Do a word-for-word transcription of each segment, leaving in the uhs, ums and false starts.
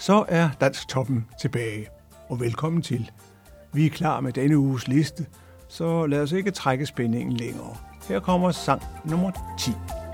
Så er Dansktoppen tilbage, og velkommen til. Vi er klar med denne uges liste, så lad os ikke trække spændingen længere. Her kommer sang nummer ti.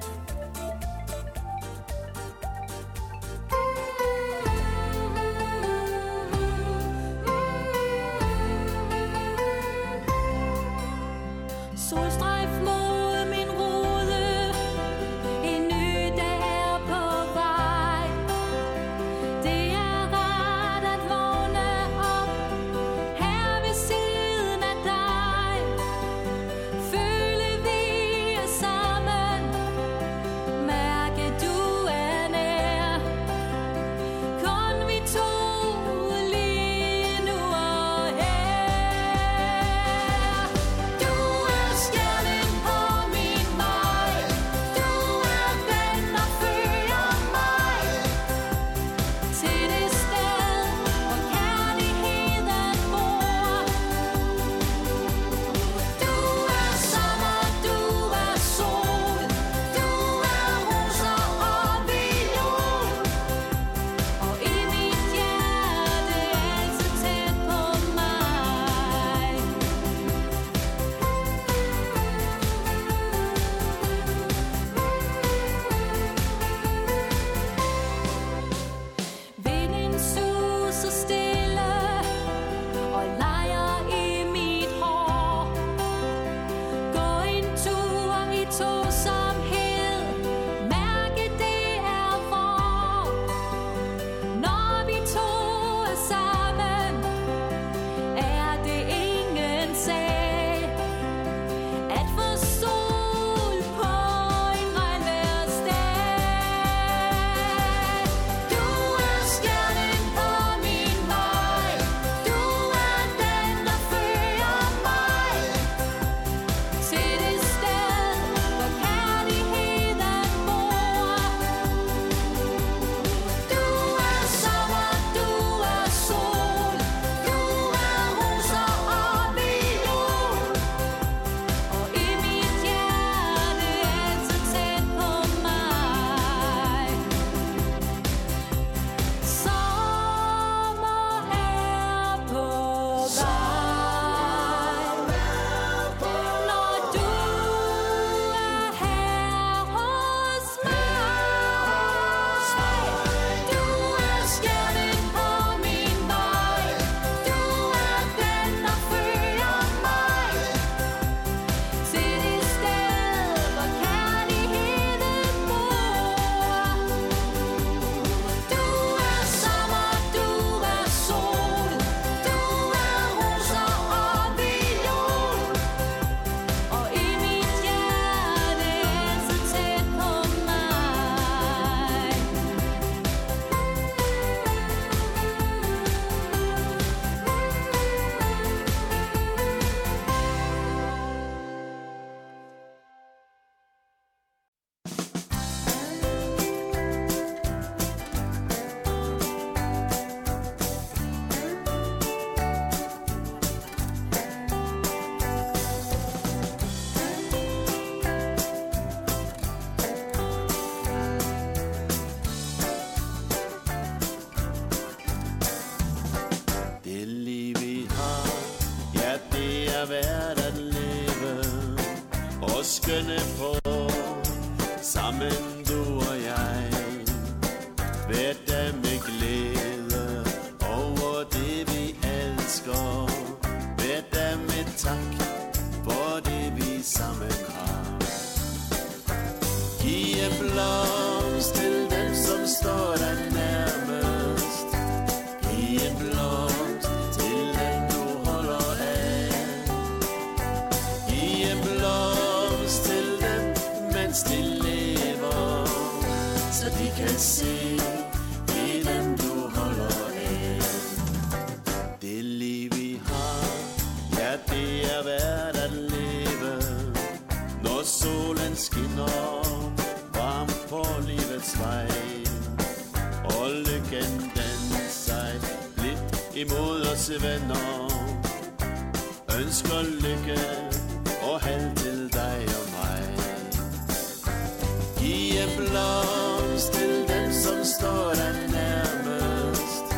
skønne på, sammen du og jeg. Hver dag med glæde over det vi elsker. Hver dag med tak for det vi sammen har. Giv en blomst til dem som står der nærmest. Giv en blomst til dem du holder af. Giv en blomst til dem mens de lever, så de kan se det dem du holder af. Det liv vi har, ja det er værd at leve. Når solen skinner varmt på livets vej, og lykken den sig lidt imod os venner. Ønsker lykke og held til dig og mig. Giv en blomst til dem som står der nærmest.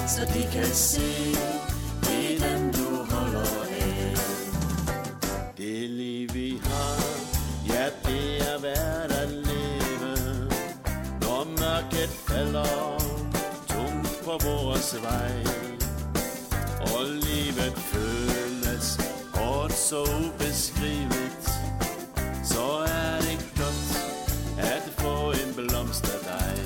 så de kan se, det er dem du holder af. Det liv vi har, ja det er værd at leve, når mørket falder tungt på vores vej, og livet føles hårdt så ubeskrivet, så er det godt at få en blomst af dig.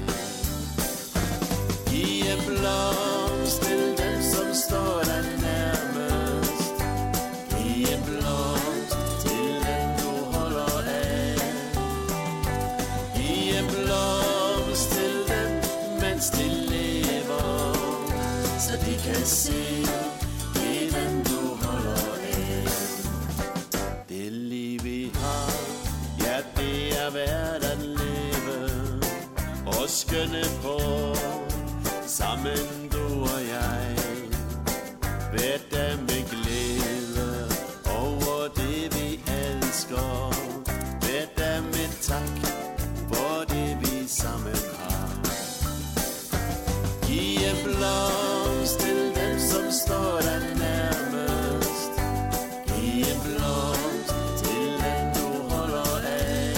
Giv en blomst til den som står der nærmest, giv en blomst til den du holder af, giv en blomst til dem mens de lever, så de kan se, det er dem du holder af. Det liv vi har, ja det er værd at leve og skønne på, sammen du og jeg. Hver dag med glæde over det vi elsker, hver dag med tak for det vi sammen har. Giv en blomst til dem som står der nærmest, giv en blomst til dem du holder af,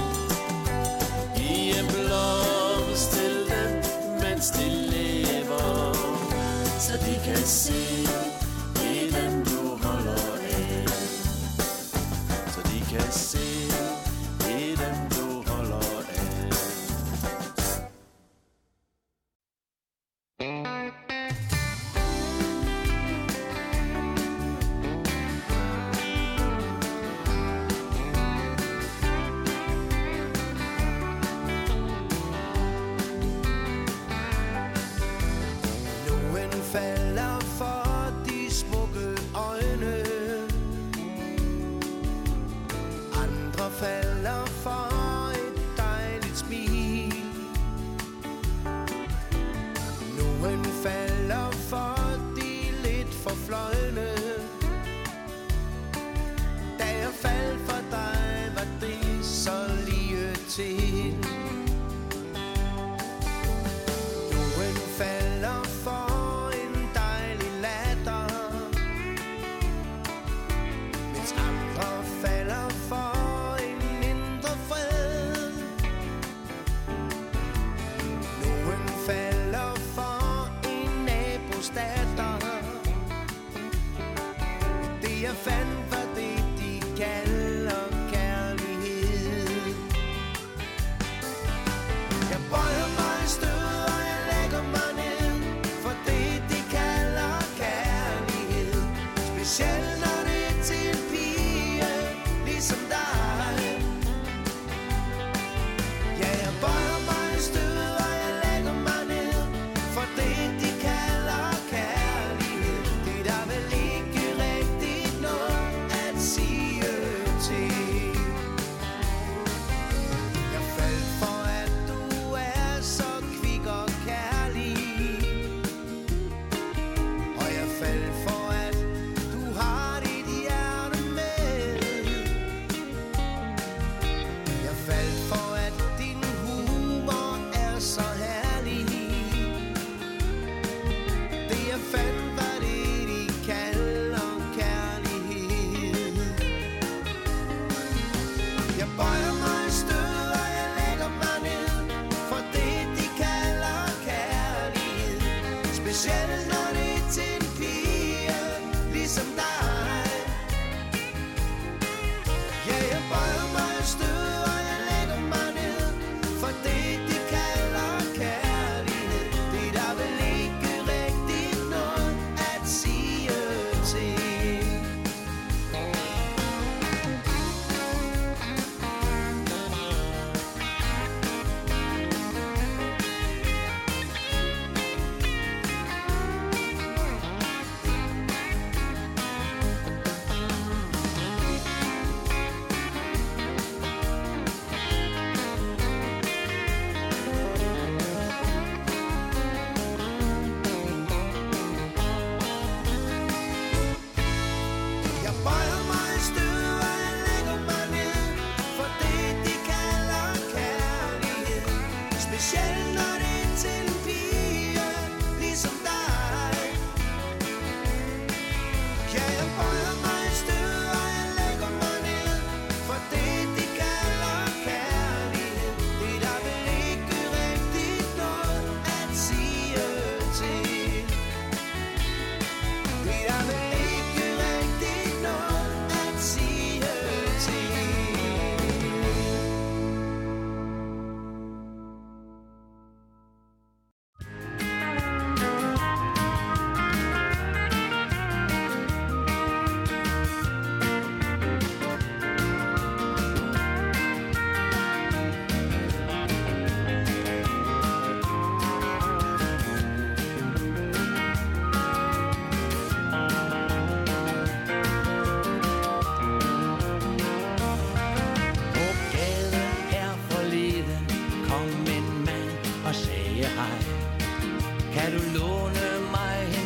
giv en blomst til dem mens de lever, så de kan se, det er dem du holder af, så de kan se, det er dem du holder af. Nogen falder for de smukke øjne, andre falder for et dejligt smil, nogen falder for de lidt for fløjne. Da jeg faldt for dig, var det så lige til. Nogen falder for en dejlig latter, mens andre falder for en indre fred. Nogen falder for en nabos datter. Det jeg fandt var det de kalder kærlighed. Jeg bøjer mig i stød, og jeg lægger mig ned for det de kalder kærlighed. Specielt når det er til en pige ligesom dig. Ja, jeg bøjer mig i stød, og jeg lægger mig ned for det de kalder kærlighed. Det er der vel ikke rigtigt noget at sige til. Jeg faldt for at du er så kvik og kærlig, og jeg faldt for at du har dit hjerte med. Jeg faldt for at din humor er så herlig. Det jeg fandt var det de kalder kærlighed. Jeg bøjer mig i stød, og jeg lægger mig ned for det de kalder kærlighed. Specielt når det er til en pige ligesom dig. Ja, jeg bøjer mig i stød, og jeg lægger mig ned for det de kalder kærlighed. Det er der vel ikke rigtigt noget at sige til.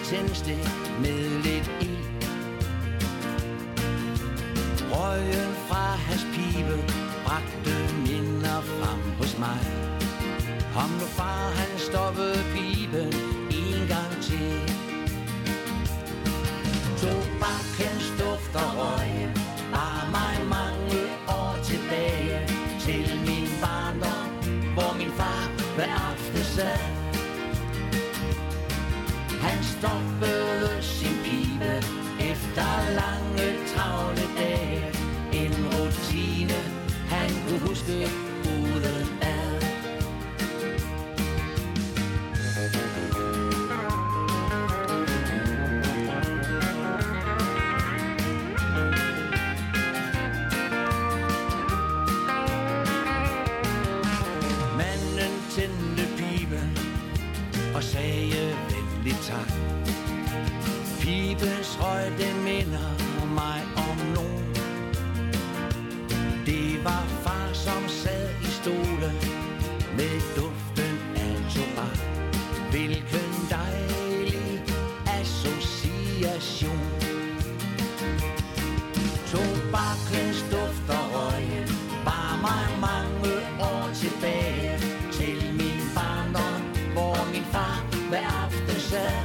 tændstik med lidt ild. Røgen fra hans pibe bragte minder frem hos mig. Om nu far han stoppede piben en gang til. Tobakkens duft og røg bar mig mange år tilbage til min barndom, hvor min far hver aften sad. Han stoppede sin pibe efter lange travle dage. En rutine han kunne huske uden ad. Manden tændte piben og sagde venligt tak. Pibens røg, den minder mig om nogen. Det var far, som sad i stolen med duften af tobak. Hvilken dejlig association. Tobakkens duft og røg bar mig mange år tilbage til min barndom, hvor min far hver aften sad.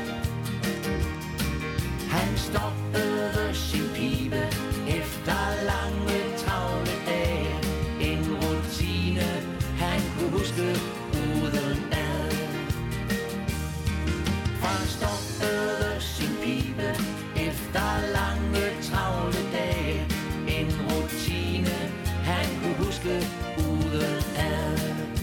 Han stoppede sin pibe efter lange travle dage. En rutine han kunne huske uden ad. Far stoppede sin pibe efter lange travle dage. En rutine han kunne huske uden ad.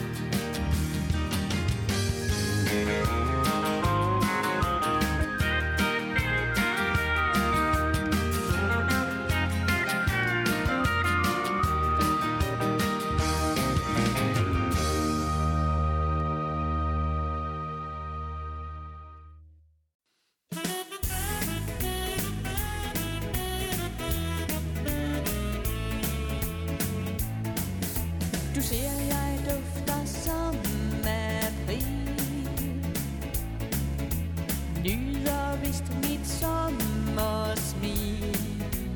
Du ser, jeg dufter som april. Nyder vist mit sommersmil.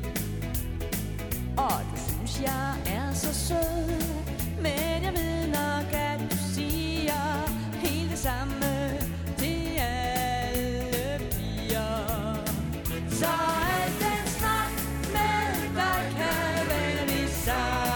Og du synes, jeg er så sød. Men jeg ved nok, at du siger helt det samme til alle piger. Så al den snak med dig kan være det samme.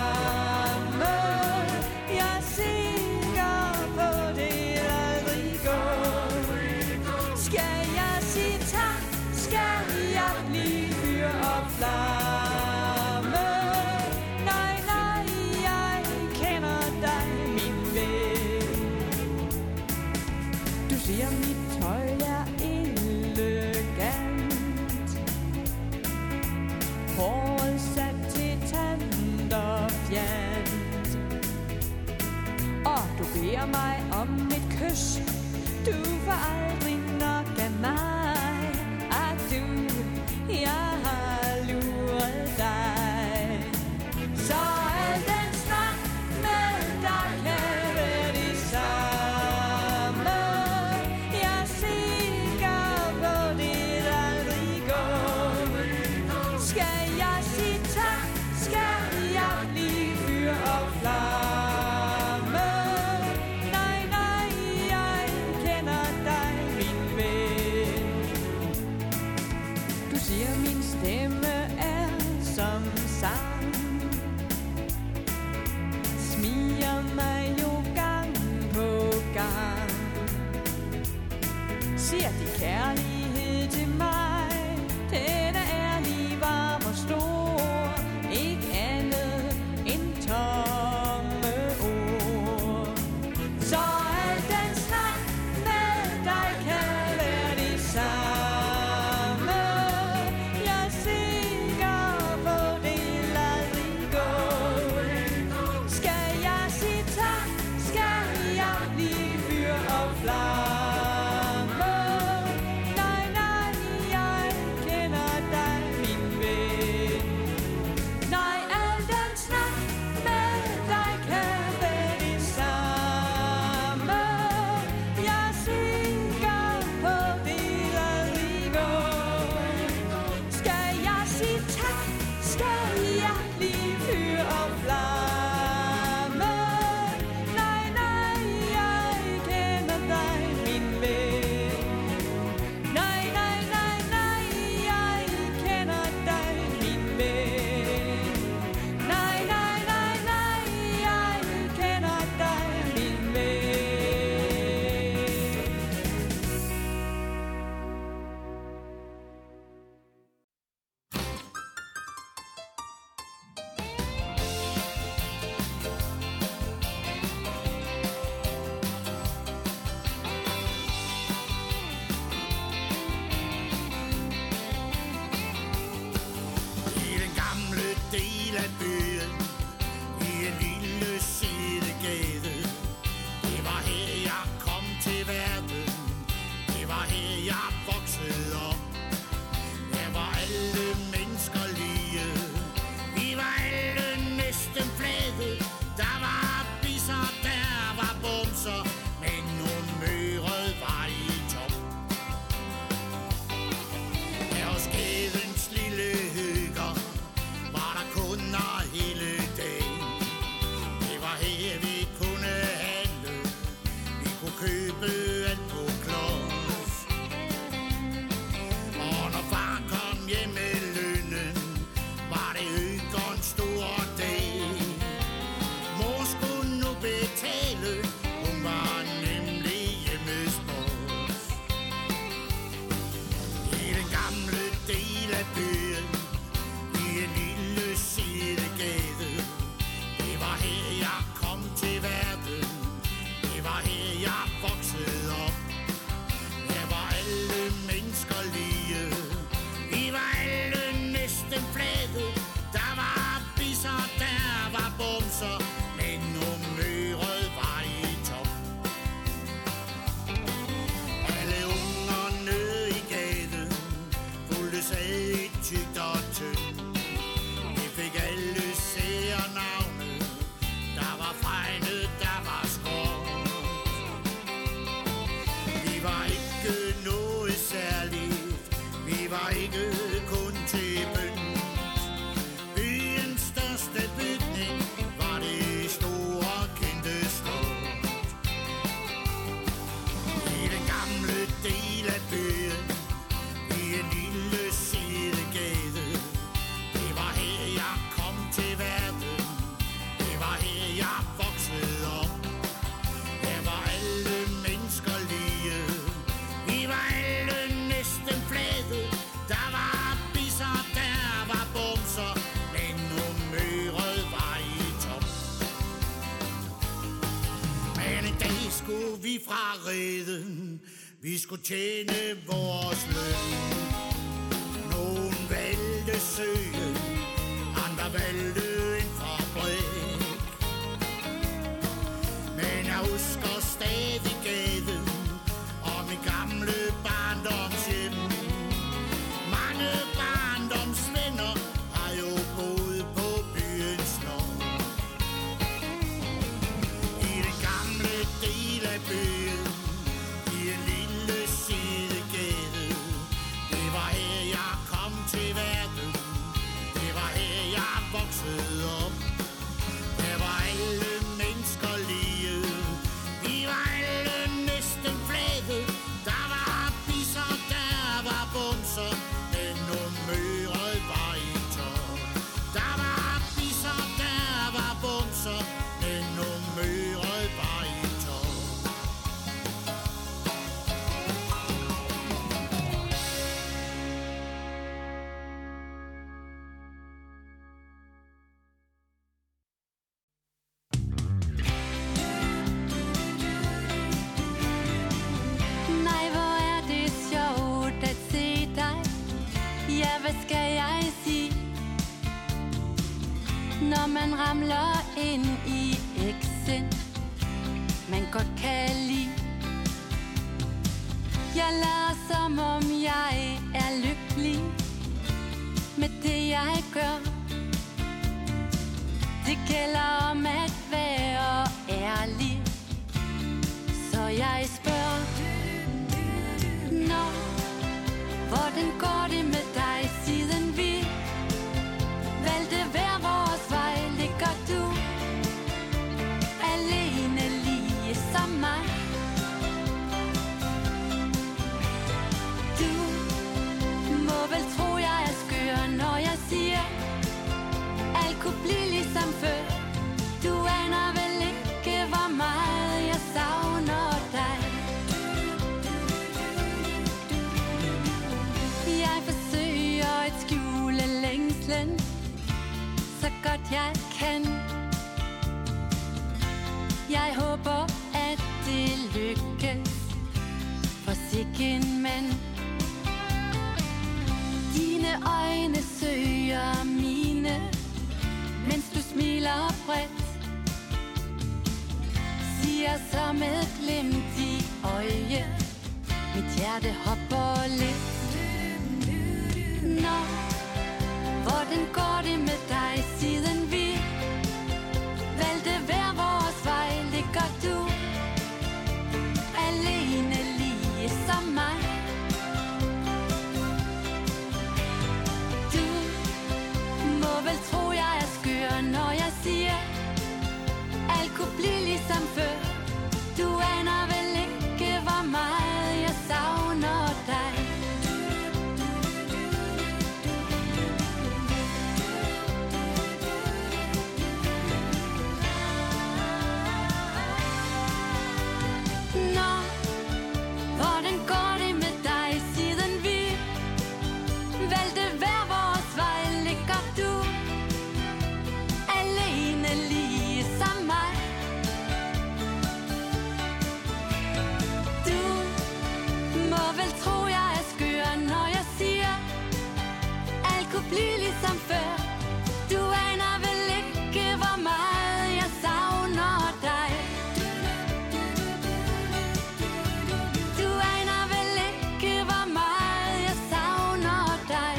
Beder mig om et kys. Du får aldrig nok af mig. At du, jeg har luret dig. Så al den snak med dig kan være det samme. Jeg er sikker på det aldrig går. Skal jeg sige tak? Skal jeg blive fyr og flamme? Siger din kærlighed til mig. Den er ærlig, varm og stor. Ikke andet end tomme ord. Så al den snak med dig kan være det samme. Jeg er sikker på det aldrig går. Skal jeg sige tak? Skal jeg blive fyr og flamme? jeg vokset op. Der var alle mennesker lige. Vi var alle næsten flade. Der var bisser, der var bumser, men humøret var i top. Her hos Kædens lille hygger var der kunder hele dagen. Det var her vi kunne handle. Vi kunne købe alt på klods. Og når far kom hjem med lønnen, var det hyggerens store dag. Mor skulle nu betale, hun var nemlig hjemmes boss. I den gamle del af byen, i en lille sidegade, det var her jeg kom til verden. Det var her jeg voksede op. Der var alle mennesker lige. Vi var alle næsten flade. Der var bisser, der var bumser, men humøret var i top. Alle ungerne i gaden fulgtes af i tykt og tynd. Vi fik alle særnavne. Der var Fregne, der var Skåret. Vi var ikke noget særligt. Vi var ikke kun til pynt. Byens største bygning var det store kendte slot. I den gamle del af byen, i en lille sidegade, det var her jeg kom til verden. Det var her jeg voksede op. Der var alle mennesker lige. Vi var alle næsten flade. Der var bisser, der var bumser, men humøret var i top. Men en dag skulle vi fra reden. Vi skulle tjene vores løn. Nogen valgte søen, andre valgte en fabrik. Men jeg husker stadig gaden og min gamle barndomshjem. Mange barndomsvenner har jo boet på byens nord. I den gamle del af byen, i en lille sidegade, det var her jeg kom til verden. Det var her jeg voksede op. Der var alle mennesker lige. Vi var alle næsten flade. Der var bisser, der var bumser, men humøret var i top. Der var bisser, der var bumser, men humøret var i top. Nej, hvor er det sjovt at se dig. Ja, hvad skal jeg sige? Når man ramler ind i eksen, man godt kan lide. Jeg lader som om jeg er lykkelig med det jeg gør. Det gælder om at være ærlig, så jeg spørger: Nå, hvordan går det med dig, siden vi valgte hver vores vej? Ligger du alene lige som mig? Du må vel tro jeg er skør, når jeg siger alt kunne blive ligesom før. Du aner vel ikke hvor meget jeg savner dig. Jeg forsøger at skjule længslen så godt jeg kan. Jeg håber at det lykkes for sikken mand. Dine øjne søger mine, mens du smiler bredt. Siger så med glimt i øje: Mit hjerte hopper lidt. Nå, hvordan går det med dig, siden vi valgte hver vores vej? Ligger du alene lige som mig? Du må vel tro, jeg er skør, når jeg siger, alt kunne blive ligesom før. Du aner vel ikke, hvor meget jeg savner dig. Nå, hvordan går det med dig, siden vi valgte hver vores vej? Ligger du alene lige som mig? Du må vel tro, jeg er skør, når jeg siger, alt kunne blive ligesom før. Du aner vel ikke, hvor meget jeg savner dig. Du aner vel ikke, hvor meget jeg savner dig.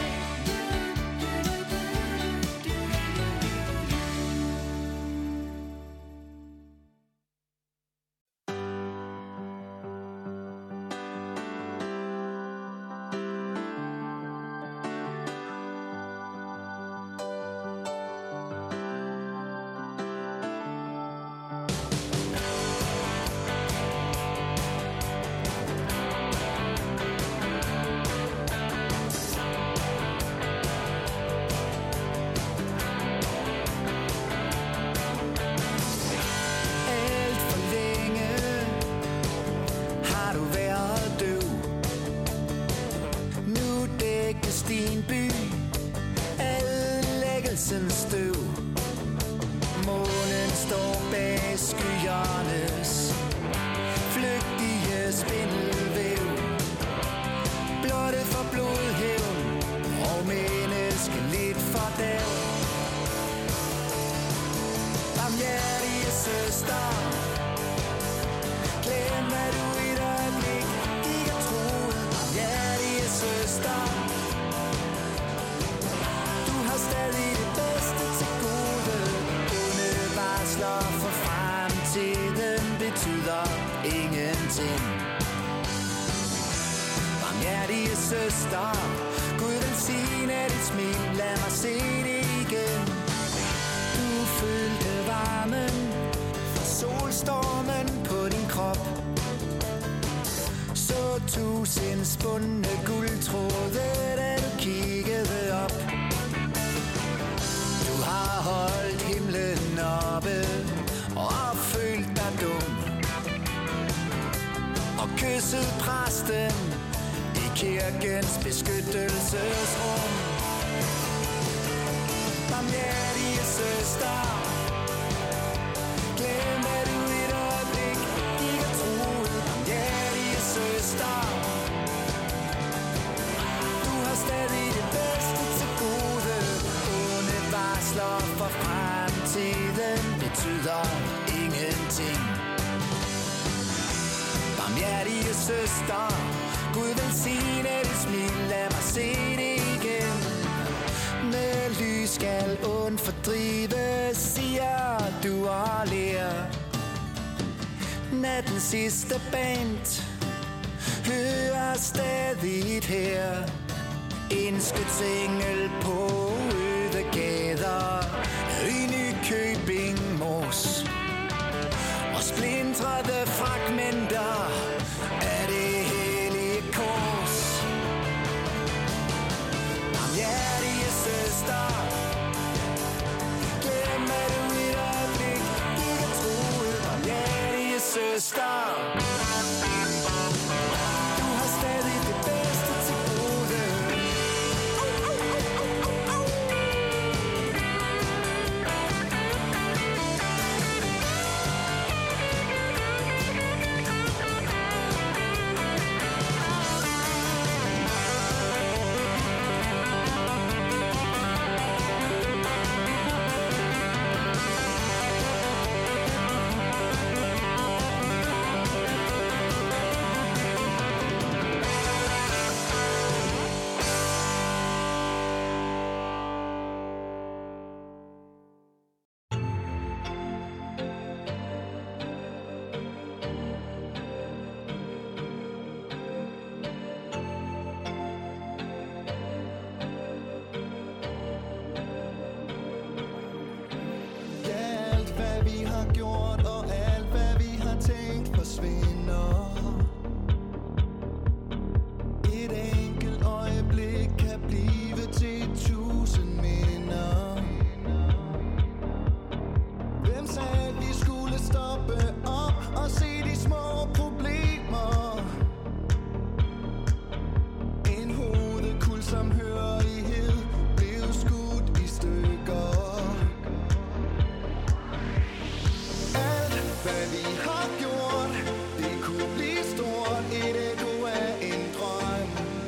Alt for længe har du været døv. Nu dækkes din by af ødelæggelsens støv. Månen står bag skyernes flygtige spindelvæv. Blotte for blodhævn og menneskeligt fordav. Barmhjertige søster, glem hvad du i et øjeblik ikke har troet. Barmhjertige søster, du har stadig det bedste til gode. Onde varsler for fremtiden betyder ingenting. Barmhjertige søster, Gud velsigne dit smil, lad mig se det igen. Du følte varmen fra solstormen på din krop. Så tusind spundne guldtråde, da du kiggede op. Du har holdt himlen oppe og følt dig dum. Og kysset præsten i kirkens beskyttelsesrum. Barmhjertige søster, glem hvad du i et øjeblik ikke har troet. Barmhjertige søster, du har stadig det bedste til gode. Onde varsler for fremtiden betyder ingenting. Barmhjertige søster, Gud velsigne dit smil, lad mig se det igen. Med lys skal ond fordrive, siger du og ler. Nattens sidste band hører stadig her. En skytsengel på øde gader i Nykøbing Mors. Og splintrede fragmenter af det hellige kors. Barmhjertige søster, glem hvad du i et øjeblik ikke har troet. Barmhjertige søster, du har stadig det bedste til gode. har gjort, og alt hvad vi har tænkt forsvinder. Et enkelt øjeblik kan blive til tusind minder. Hvem sagde vi skulle stoppe op og se de små problemer? En hovedkuld samhørighed blev skudt i stykker. Alt hvad vi har gjort, det kunne blive stort. Et ekko af en drøm.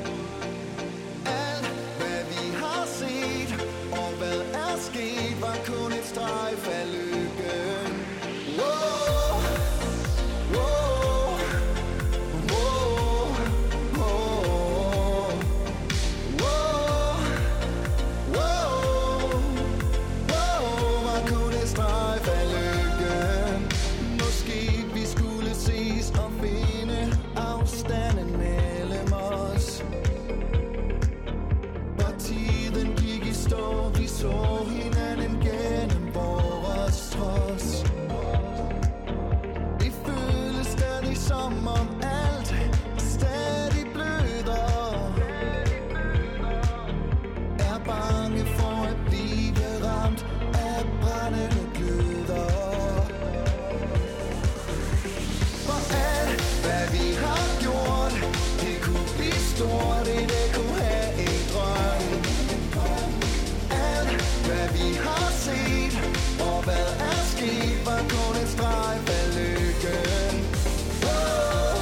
Alt hvad vi har set, og hvad er sket, var kun et strejf af lykken. Wow, wow, wow, wow, wow, wow, wow, var kun et strejf af lykken. Måske vi skulle ses og finde afstanden mellem os. Og tiden gik i stå, vi så hinanden gennem vores trods. Det føles stadig som om alt stadig bløder. Er bange for at blive ramt af brændende gløder. For alt hvad vi har gjort, det kunne blive stort. Det det kunne have en drøm. Alt hvad vi har set, og hvad er sket, var kun et strejf af lykken. Wow,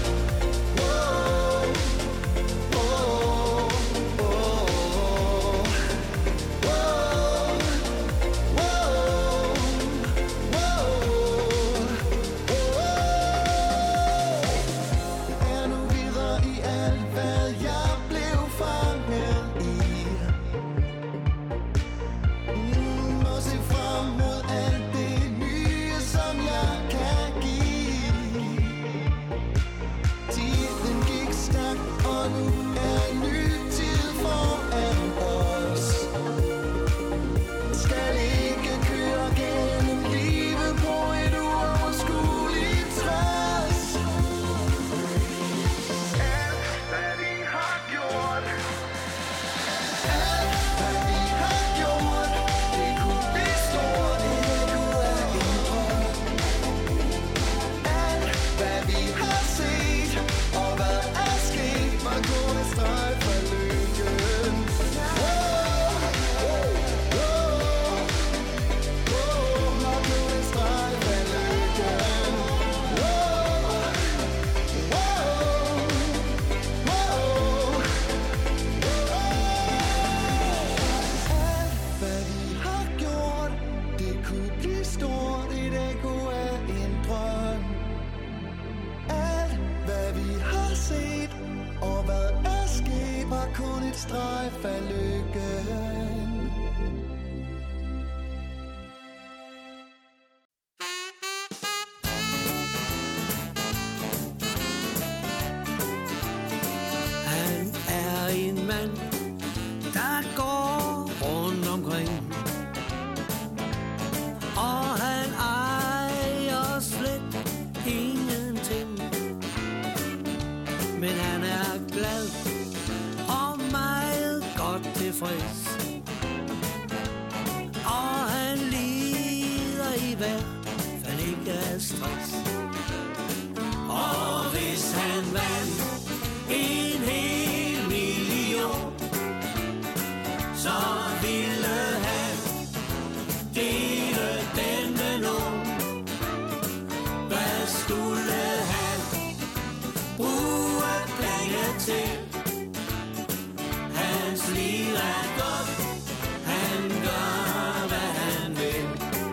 wow, wow, wow, wow, wow, wow, wow. Er nu videre i alt, hvad jeg blev fanget i. Mm, må se frem mod alt det nye, som jeg kan give. Tiden gik stærkt, og nu er en ny tid foran os. Skal ikke køre gennem livet på et uoverskueligt træs. Alt hvad vi har gjort, alt hvad vi har gjort, det kunne blive stort. Det kunne være en drøm. Alt hvad vi har set, og hvad er sket, var kun et strejf af lykken. Wow, wow, wow, var kun et strejf af lykken. Wow, wow, wow. Alt hvad vi har gjort, det kunne blive stort. Et ekko af en drøm. Alt hvad vi har set, og hvad er sket, var kun et strejf af lykken. Han er en mand, der går rundt omkring, og han ejer slet ingenting. Men han er glad og meget godt tilfreds, og han lider i hvert fald ikke af stress. Og hvis han vandt en hel million, så ville han dele den med nogen. Hvad skulle han bruge penge til? Hans liv er godt, han gør hvad han vil.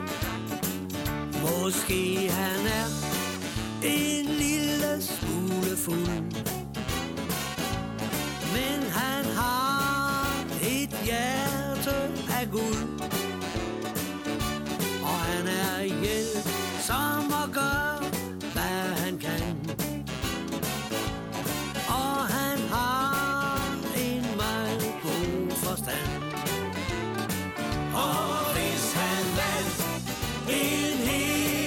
Måske han er en lille smule fuld, men han har et hjerte af guld. Og han er hjælpsom og gør hvad han kan. Og han har en meget god forstand. Og hvis han vandt en hel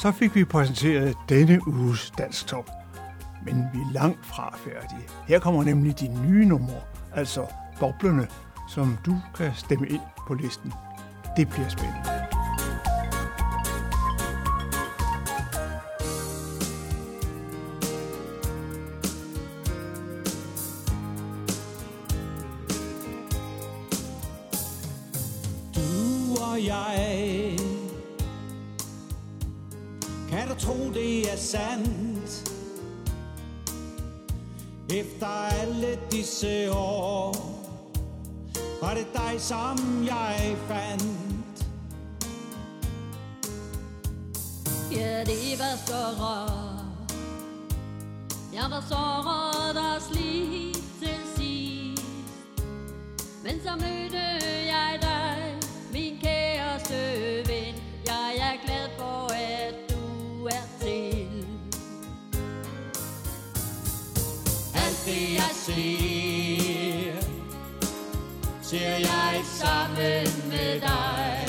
så fik vi præsenteret denne uges Dansktop. Men vi er langt fra færdige. Her kommer nemlig de nye numre, altså boblerne, som du kan stemme ind på listen. Det bliver spændende. Du og jeg, kan du tro det er sandt? Efter alle disse år var det dig, som jeg fandt. Ja, det var så rart. Jeg var såret og slidt til sidst. Men så mødte jeg dig, min kæreste ven. Jeg er glad for, at du er til. Alt det jeg ser, ser jeg sammen med dig.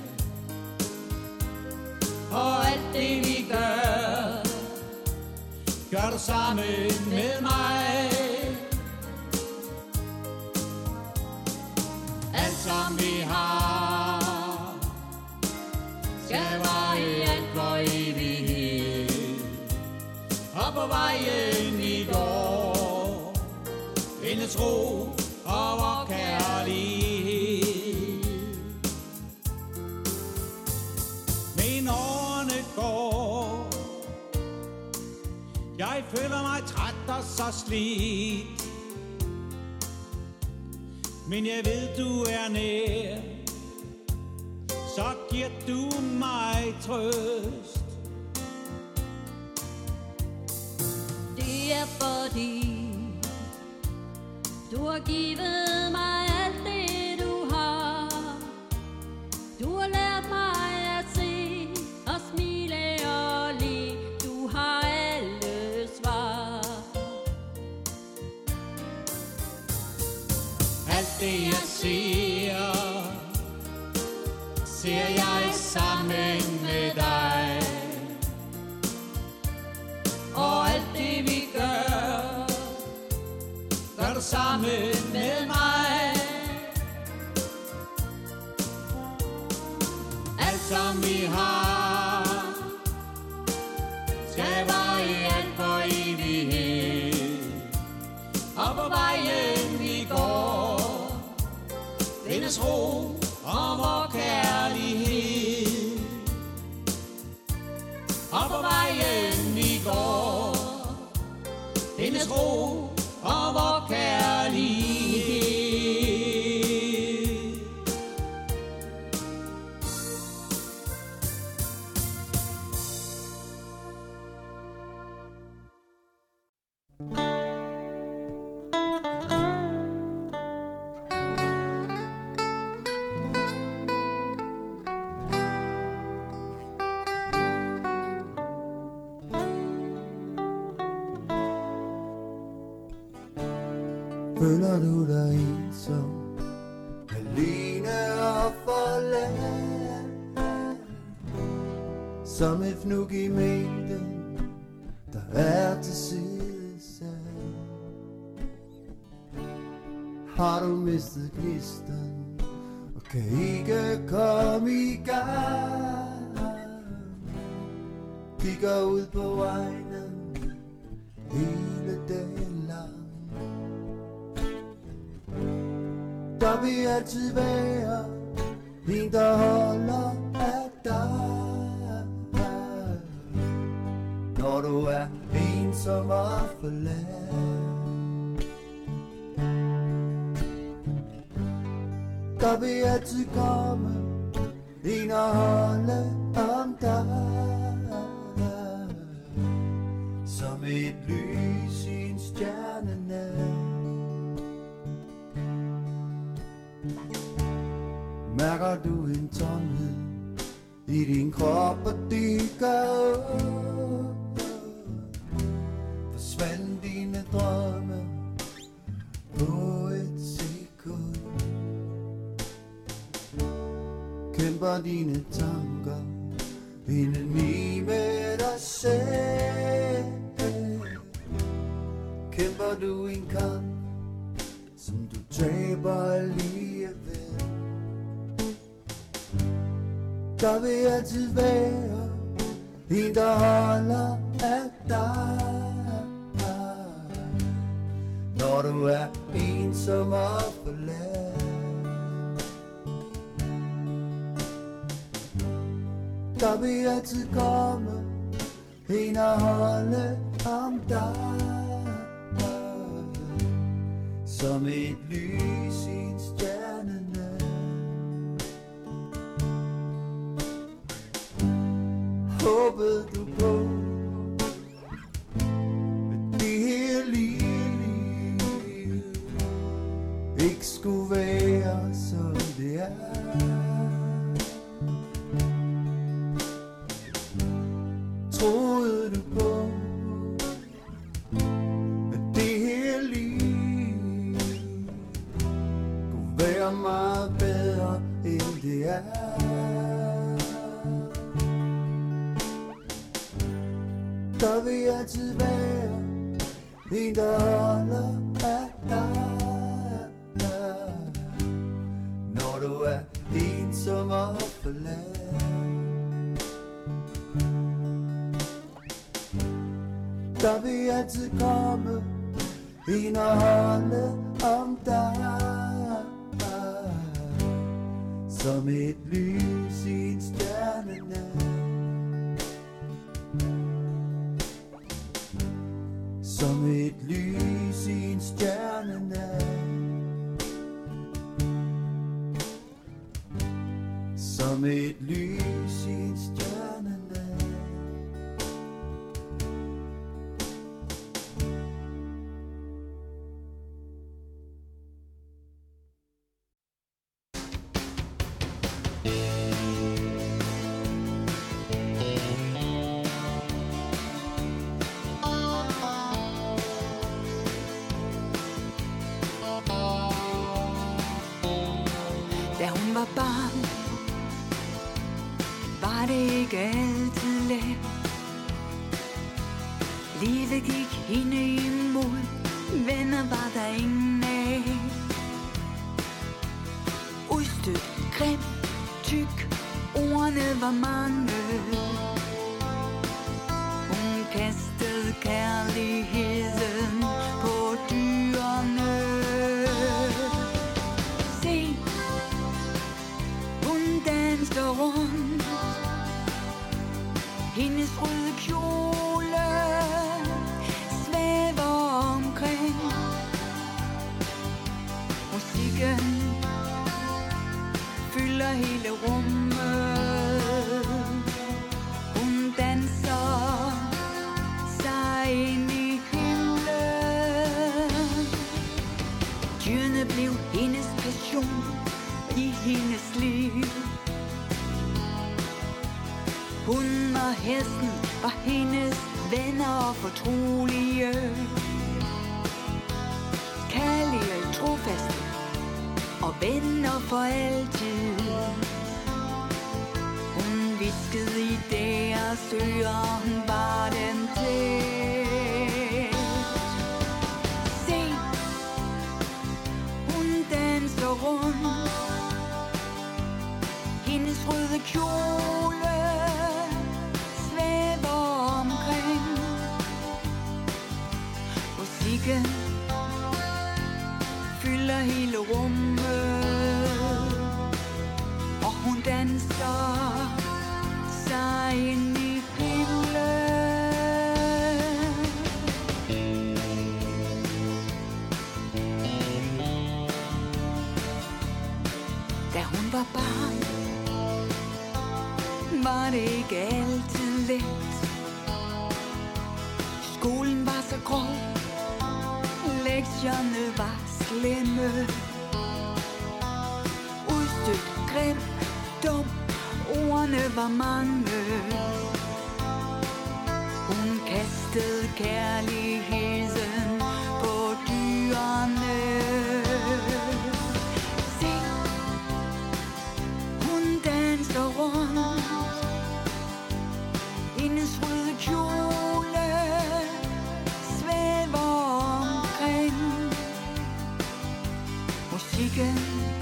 Og alt det vi gør, gør du sammen med mig. Alt som vi har, skal vare alt for evighed. Og på vejen vi går, findes ro og vor kærlighed. Men årene går, jeg føler mig træt og så slidt. Men jeg ved du er nær, så giver du mig trøst. Det er fordi du har givet mig alt det du har. Du har lært mig at se og smile og le. Du har alle svar. Alt det jeg ser, ser jeg sammen med dig. Og alt det vi gør, gør du sammen med mig. Alt som vi har, skal vare alt for evighed. Og på vejen vi går, findes ro og vor kærlighed. Og på vejen vi går, findes ro og vor kærlighed. Føler du dig ensom, alene og forladt, som et fnug i mængden, der er tilsidesat? Har du mistet gnisten og kan ikke komme i gang? Kigger ud på vejene hele dagen lang. Der vil altid være en, der holder af dig, når du er ensom og forladt. Der vil altid komme en og holde om dig, som et lys i en stjernenat. Mærker du en tomhed i din krop, og det gør ondt? Forsvandt dine drømme på et sekund? Kæmper dine tanker indeni med Taber du en kamp, som du taber alligevel. Der vil altid være en, der holder af dig, når du er ensom og forladt. Der vil altid komme en at holde om dig, som et lys i en stjernenat. Håbede du på, at det her liv ikke skulle være som det er? Troede du på, at det her liv kunne være meget bedre end det er? Der vil altid være en, der holder af dig, når du er ensom og forladt. Der vil altid komme en at holde om dig, som et lys i en stjernenat. Som et lys i en stjernenat. Som et lys i en stjernenat. Da hun var barn, var det ikke altid let. Livet gik hende imod, venner var der ingen af. Udstødt, grim, tyk, ordene var mange. Hun kastede kærligheden på dyrene. Se, danser rundt, hendes røde kjole svæver omkring. Musikken fylder hele rummet. Hun danser sig ind i himlen. Dyrene blev hendes passion i hendes liv. Hun og hesten var hendes venner og fortrolige. Kærlige, trofaste og venner for altid. Hun viskede i deres ører, hun var den tæt. Se, hun danser rundt, hendes røde kjole svæver omkring. Musikken fylder hele rummet, og hun danser sig ind i himlen. Da hun var barn, var det ikke altid let. Skolen var så grov, lektierne var slemme. Udstødt, grim, dum, ordene var mange. Hun kastede kærligheden på dyrene. Se, hun danser rundt, hendes røde kjole svæver omkring. Musikken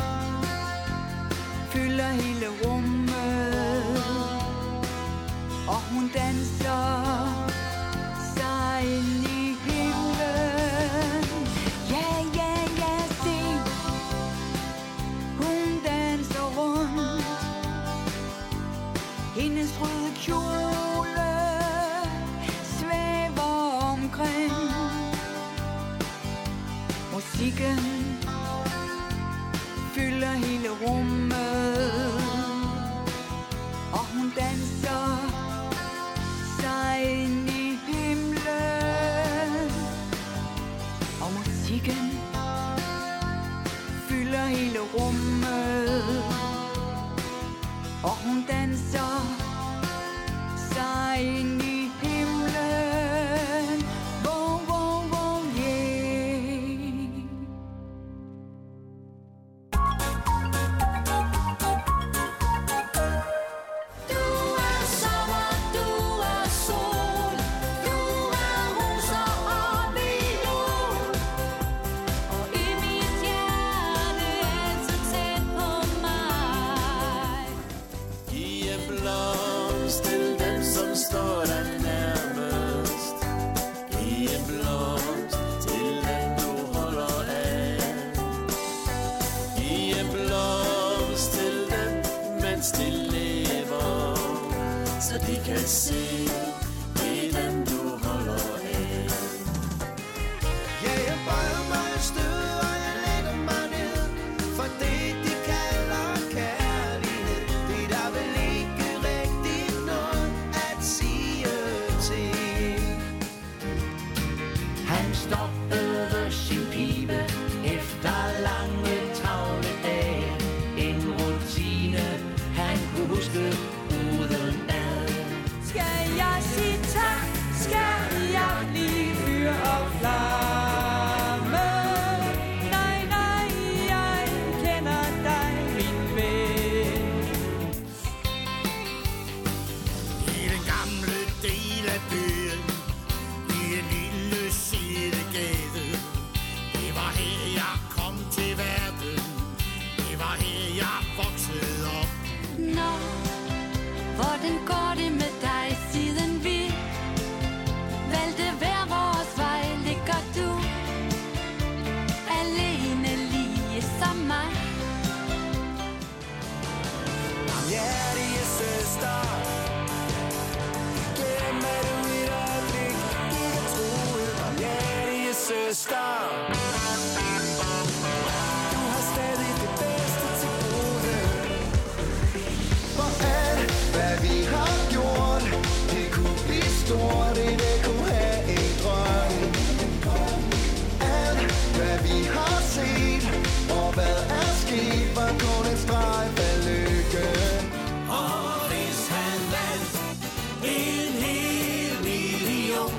fylder hele rummet, og hun danser sig ind i himlen. Ja, ja, ja, se, hun danser rundt. Hendes røde kjole svæver omkring. Musikken fylder hele rummet, og hun danser sig ind i himlen. Og musikken fylder hele rummet, og hun danser sig ind i himlen. Wow, wow, wow, yeah. Du er sommer, du er sol, du er roser og viol, og i mit hjerte altid tæt på mig. Giv en blomst til dem, som står der nærmest. Giv en blomst til dem, du holder af. Giv en blomst til dem, mens de lever, så de kan se, det er dem, du holder af. Ja, jeg bøjer mig et sted, og jeg lægger mig ned for det, de kalder kærlighed. Det er der vel ikke rigtigt noget at sige til. Han stoppede sin pibe efter lange travle dage. En rutine han kunne huske udenad. Skal jeg sige tak? Skal jeg blive fyr og flamme? Nej, nej, jeg kender dig, min ven. I den gamle del af byen, i en lille sidegade. Det var her jeg kom til verden, det var her jeg voksede op. Nå, hvordan går det med dig, siden vi valgte hver vores vej? Ligger du alene lige som mig? Barmhjertige søster, glemmer du et øjeblik, det er troet. Barmhjertige søster, du har stadig det bedste til gode. For alt, hvad vi har gjort, det kunne blive stort, det kunne have en drøm. Alt, hvad vi har set, og hvad er sket, var kun en streg af lykke. Og hvis han vandt en hel million,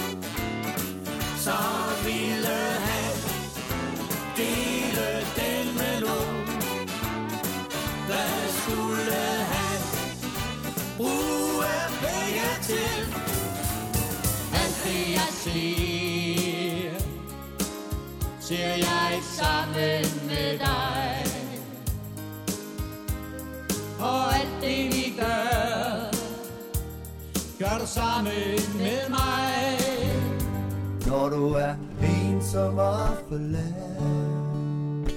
så ville han dele den med nogen. Hvad skulle han bruge penge til? Alt det jeg ser, ser jeg sammen med dig. Og alt det vi gør, gør du sammen med mig. Når du er ensom og forladt,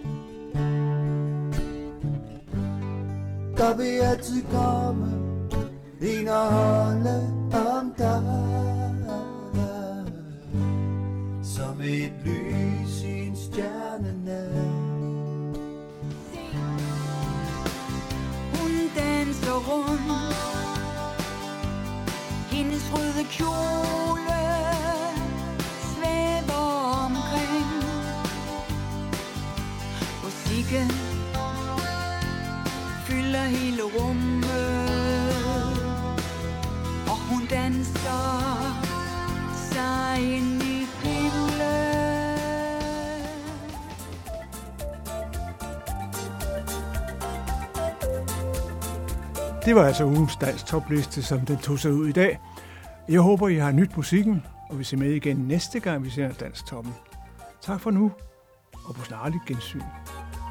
der vil altid komme en og holde om dig, som et lys i en stjernenat. Hun danser rundt, hendes røde kjole svæver omkring. Musikken fylder hele rummet, og hun danser sig ind i himlen. Det var altså ugens dansk topliste, som den tog sig ud i dag. Jeg håber, I har nyt musikken, og vi ser med igen næste gang, vi ser Dansk Toppen. Tak for nu, og på snarligt gensyn.